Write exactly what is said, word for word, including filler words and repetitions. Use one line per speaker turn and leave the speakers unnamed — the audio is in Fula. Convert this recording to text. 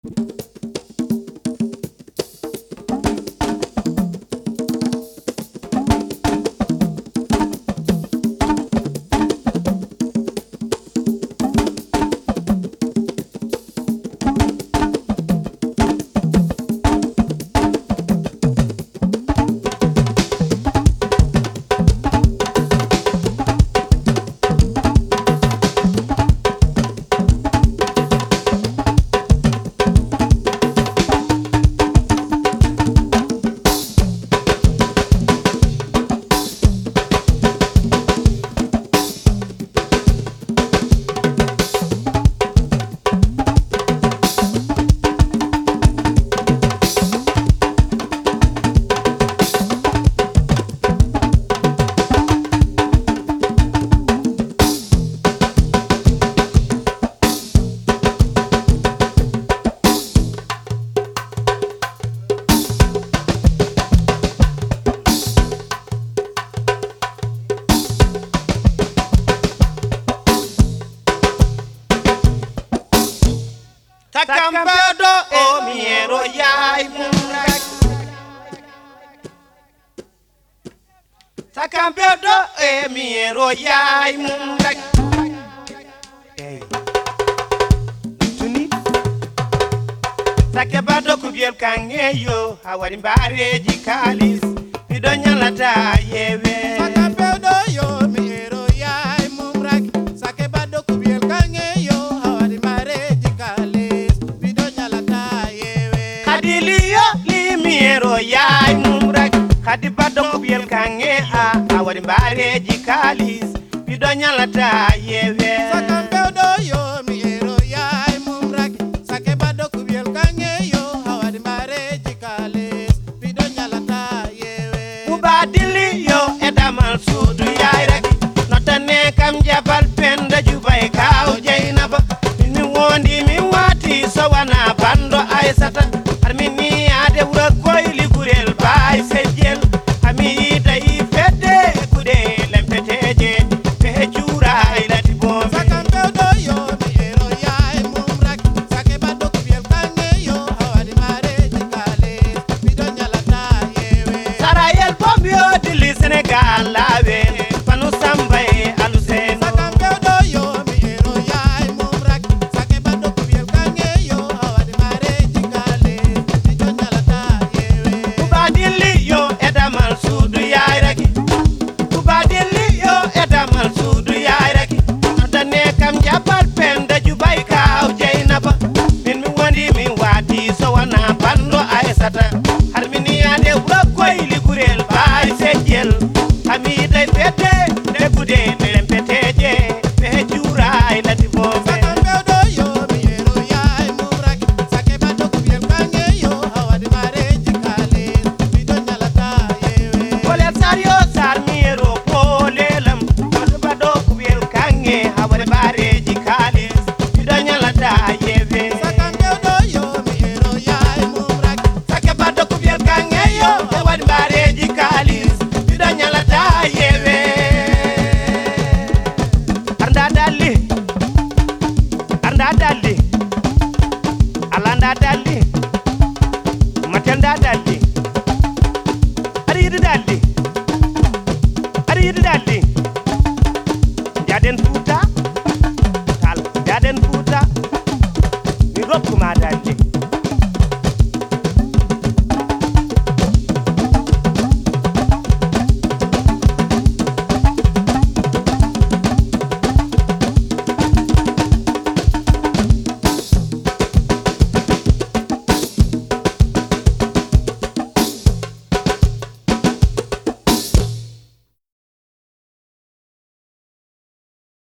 Takambedo o miero yai mumrak. Takambedo e miero yai mumrak. Hey. Tuni. Takebado kubiel kangeyo hawari mbare jikalis. Pidonya lata yewe.
Takambedo yo miero yai mumrak. Sakebado kubiel kangeyo hawari mbare jikalis.
Kadiliyo li miero yai mumrak. Kadi bado kubiel kange a awari mbare jikalis. Pidonya lata yewe.
Takambedo yo miero yai mumrak. Sakebado kubiel kangeyo hawari mbare jikalis. Pidonya lata yewe.
Ubadili yo edamal sudu yai rek. Notane kam jabal penda jubay kaw jainaba. Ni wondi mi wati sawana bando ay sata.